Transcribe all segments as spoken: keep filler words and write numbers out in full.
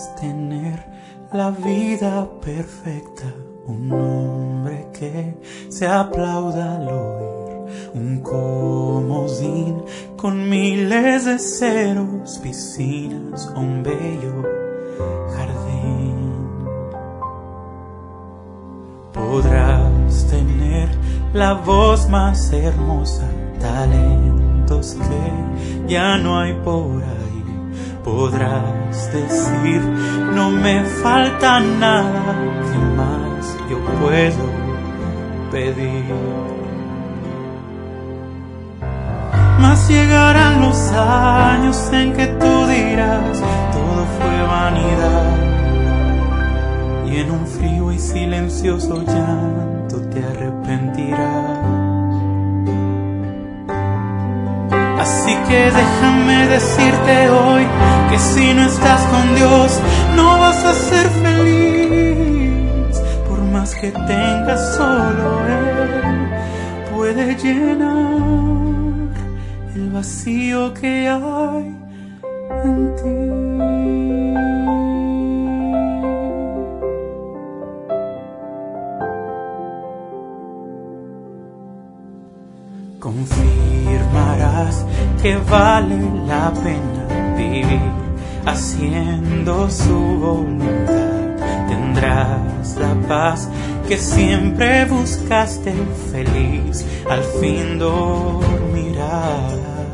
tener la vida perfecta, un hombre que se aplauda al oír, un comodín con miles de ceros, piscinas o un bello jardín. Podrás tener la voz más hermosa, talentos que ya no hay por ahí. Podrás decir, no me falta nada, ¿qué más yo puedo pedir? Mas llegarán los años en que tú dirás, todo fue vanidad, y en un frío y silencioso llanto te arrepentirás. Así que déjame decirte hoy que si no estás con Dios no vas a ser feliz. Por más que tengas, solo Él puede llenar el vacío que hay en ti. Confirmarás que vale la pena vivir haciendo su voluntad. Tendrás la paz que siempre buscaste, feliz al fin dormirás.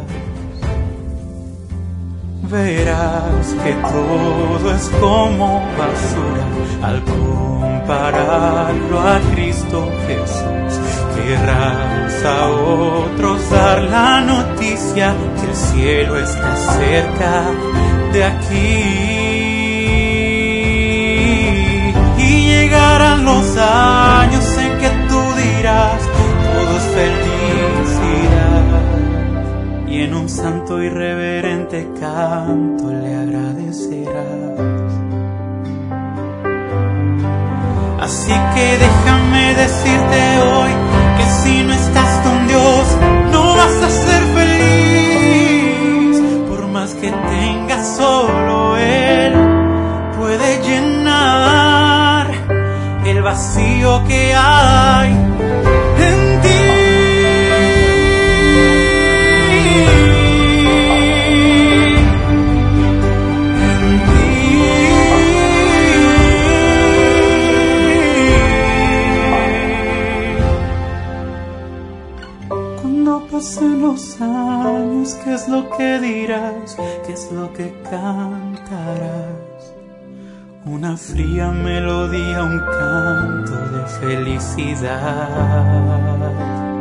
Verás que todo es como basura al compararlo a Cristo Jesús. Querrás a otros dar la noticia que el cielo está cerca de aquí. Y llegarán los años en que tú dirás, todo es felicidad, y en un santo y reverente canto le agradecerás. Así que déjame decirte hoy que si no estás con Dios no vas a ser feliz. Por más que tengas, solo Él puede llenar el vacío que hay en ti. Cuando pasen los años, ¿qué es lo que dirás? ¿Qué es lo que cantarás? Una fría melodía, un canto de felicidad.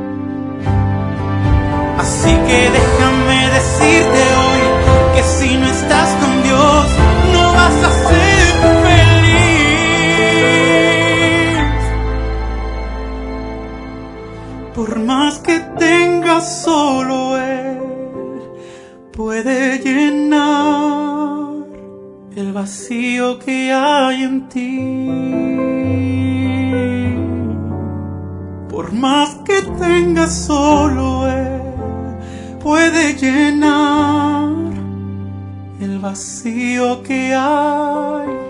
Así que déjame decirte hoy que si no estás con Dios no vas a ser feliz. Por más que tengas, solo Él puede llenar el vacío que hay en ti. Por más que tengas, solo Él puede llenar el vacío que hay